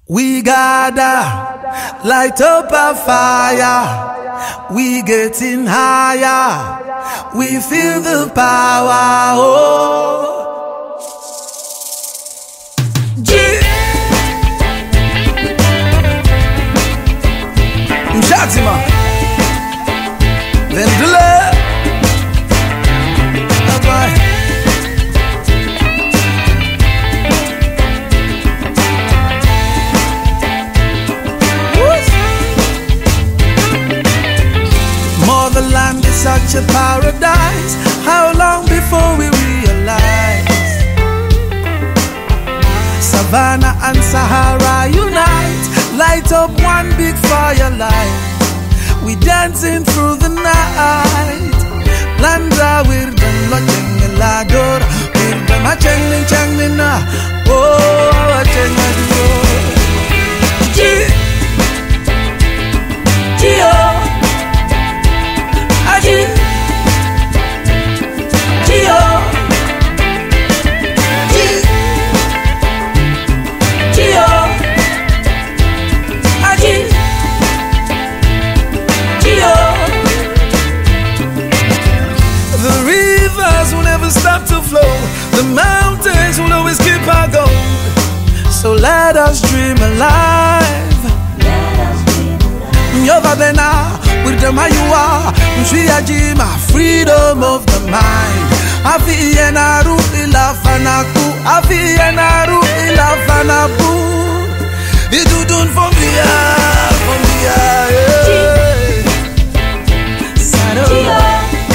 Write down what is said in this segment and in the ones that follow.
We gather, light up a fire. We getting higher. We feel the power. Oh, G. Mshatima, Vendula. Motherland is such a paradise. How long before we realize? Savannah and Sahara unite, light up one big firelight. We dancing through the night. Landra wirda lojeng lador, wirda macheng cheng na. Oh, cheng ado. G. G-O. Stop to flow. The mountains will always keep our gold. So let us dream alive. Nyova bena with the mayua, Mshiajima, freedom of the mind. Afi yenaru ila fanaku, afi yenaru ila fanabu. Idudun from the Sado.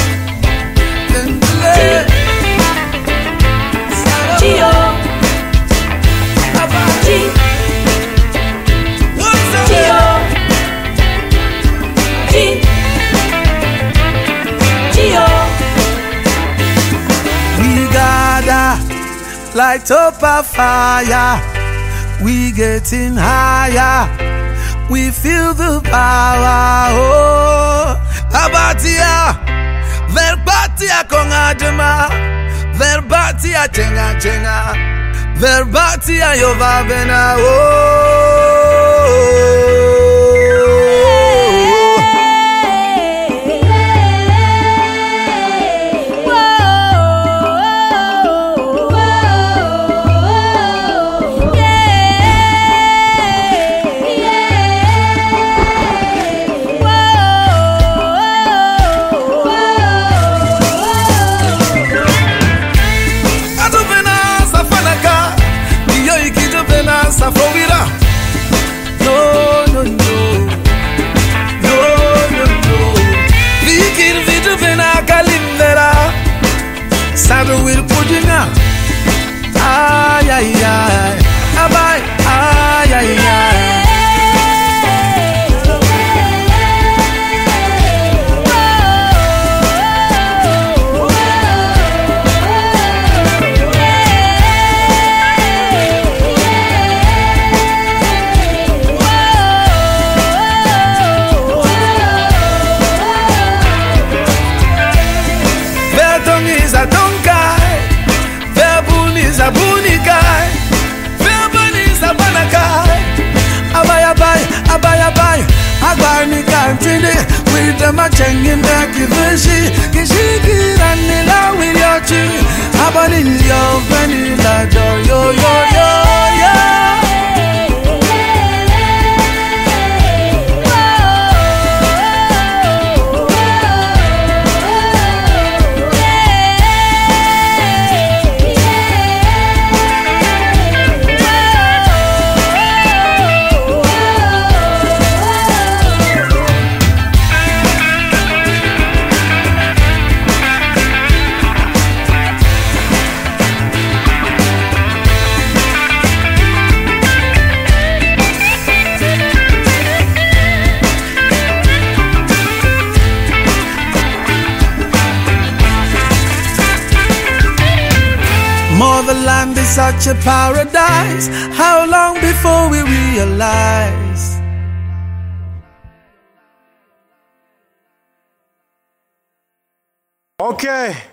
Light up a fire, we getting higher, we feel the power. Oh, Abatia, Verbatia kongadema, Verbatia chenga chenga, Verbatia yovavena. Oh. Saddle with pudding up. Ay, ay, ay. Abay, ay, ay, ay. With the matching in the Kivishi, Kishiki, and the with your tree. Abani, your vanilla, yo, yo, yo. Motherland is such a paradise. How long before we realize? Okay.